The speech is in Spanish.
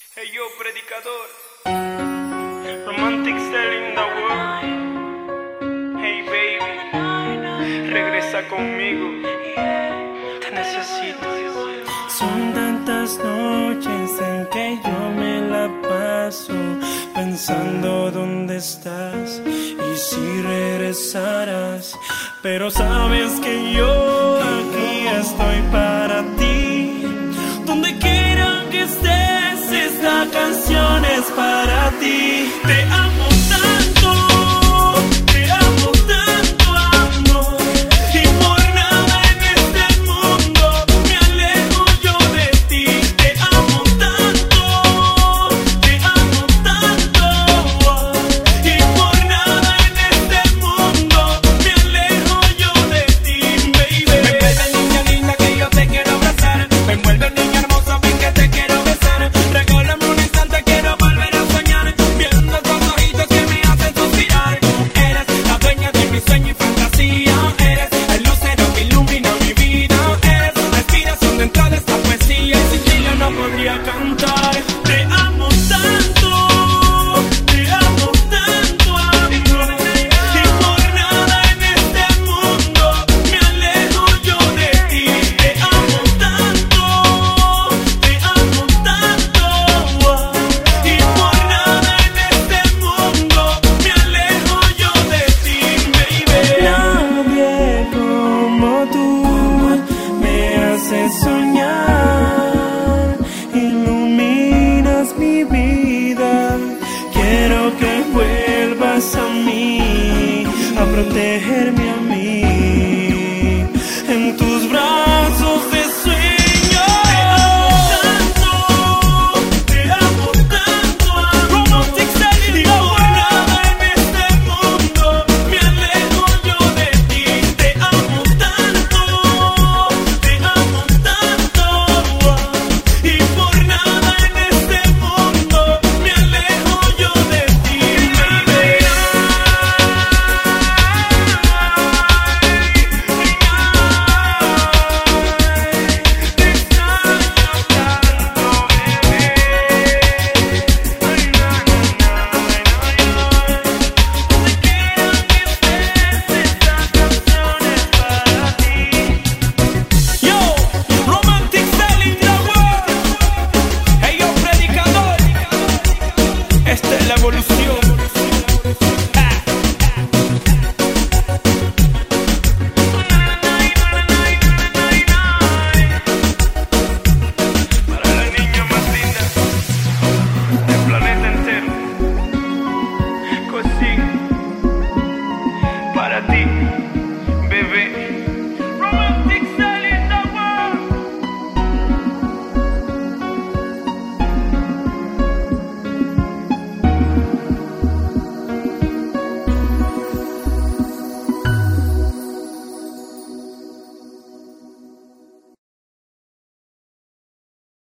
Hey yo, predicador, romantic style in the world. Hey baby, regresa conmigo, te necesito. Son tantas noches en que yo me la paso pensando dónde estás y si regresarás. Pero sabes que yo aquí estoy para ti. Donde quiera que estés, esta canción es para ti. Te amo tanto, te amo tanto, amor. Y por nada en este mundo me alejo yo de ti. Te amo tanto, te amo tanto. Y por nada en este mundo me alejo yo de ti, baby. Me envuelve, niña linda, que yo te quiero abrazar. Me envuelve, niña hermosa, ven que te quiero besar. Regálame un instante, quiero volver a soñar, viendo esos ojitos que me hacen suspirar. Eres la dueña de mi sueño y fantasía. Eres el lucero que ilumina mi vida. Eres la inspiración dentro de esta poesía. Y sin ti yo no podría cantar. Te amo tanto, te amo tanto, amor. Y por nada en este mundo me alejo yo de ti. Te amo tanto, te amo tanto. Y por nada en este mundo me alejo yo de ti, baby. Nadie como tú me hace soñar, iluminas mi vida. Quiero que vuelvas a mí, a protegerme a mí, en tus brazos de sueño. Te amo tanto, romantic style. Y por nada en este mundo me alejo yo de ti. Te amo tanto, te amo tanto. Y por nada en este mundo me alejo yo de ti, baby. Te extraño tanto, bebé. Donde quiera que estés, esta canción es para ti. Yo, romantic style in the world. Hey yo, predicador, esta es la evolución. Para la niña más linda del planeta entero, Cosín, para ti.